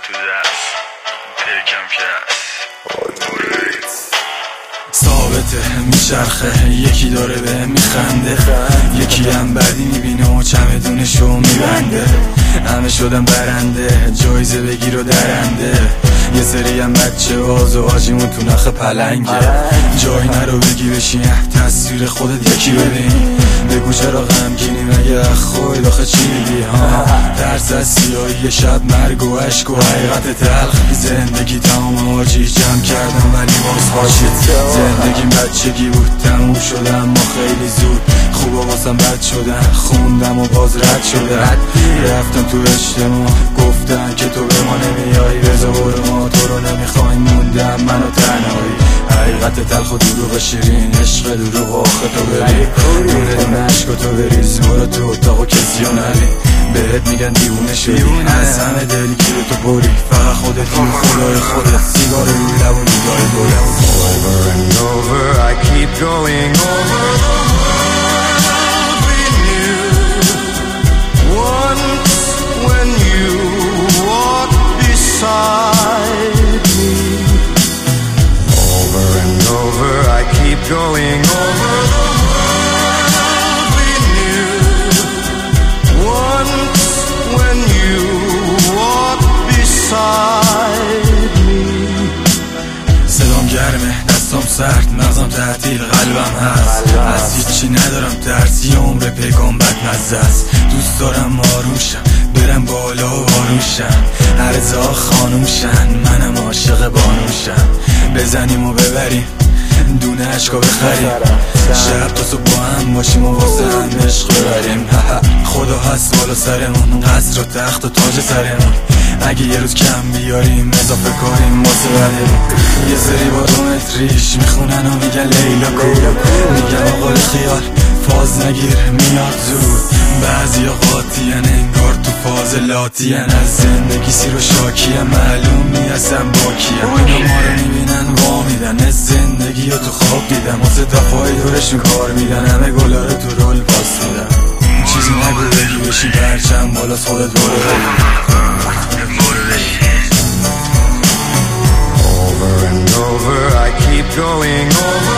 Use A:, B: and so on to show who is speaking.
A: تو دست پیکم کس
B: ثابته میچرخه، یکی داره به میخنده، یکی هم بدی میبینه و چمدونشو میبنده. همه شدن برنده، جایزه بگیر و درنده. یه سری هم بچه باز و آجیمون تو نخ پلنگه. جای نرو بگی بشین، تصویر خودت یکی ببین. بگو چرا غمگینی، مگه خود آخه چی میگی؟ ترس از سیاهی شب، مرگ و عشق و حقیقت تلخ. زندگی تمام آجی جمع کردم ولی باز پاشید. زندگیم بچگی بود تموم شد اما خیلی زود. خوبا واسم بد شدن، خوندم و باز رد شدن. رفتم تو اجتماع گفتن که تو به ما نمیایی، بذار برو ما تو رو نمیخوایم، موندم من و تنهایی. حقیقت تلخ و دروغ شیرین، عشق دروغ آخه تو ببین. دونه دونه عشق تو بریز، برو تو اتاق و کسی رو نبین. بهت میگن دیوونه شدی، از همه دلی که تو بری. فقط خودتی و خدای خودت، سیگار روی لب و نگاه دولت.
C: Over and over I keep going over the world we knew. Once when you walked beside me. Over and over I keep going over the world we knew. Once when you walked beside me.
B: صدام گرمه، دستام سرد، مغزم تعطیل، قلبم هست. از هیچی ندارم ترس، یه عمر پیکان بدمزه است. دوست دارم آرومشم، برم بالا و آرومشم. هرزا خانومشن، منم عاشق بانوشم. بزنیم و ببریم، دونه عشقا بخریم. شب تا صبح با هم باشیم و واسه هم عشق ببریم. خدا هست بالا سرمون، قصر و تخت و تاج سرمون. اگه یه روز کم بیاریم اضافه کاریم واسه بعدمون. یه سری با 2 متر ریش میخونن و میگن لیلا کو. میگم آقا خیال فاز نگیر میاد زود. بعضی قاطیان انگار تو فاز لاتیان. از زندگی سیر و شاکیم، معلوم نیستم باکیم. اینا ما رو میبینن وا میدن، از زندگی رو تو خواب دیدم. واسه دفاعی دورشون کار میدن، همه گلا رو تو رول پاس میدن. چیزی نگو بگی بشی برچم بالا، خودت برو بگی.
C: Over and over I keep going over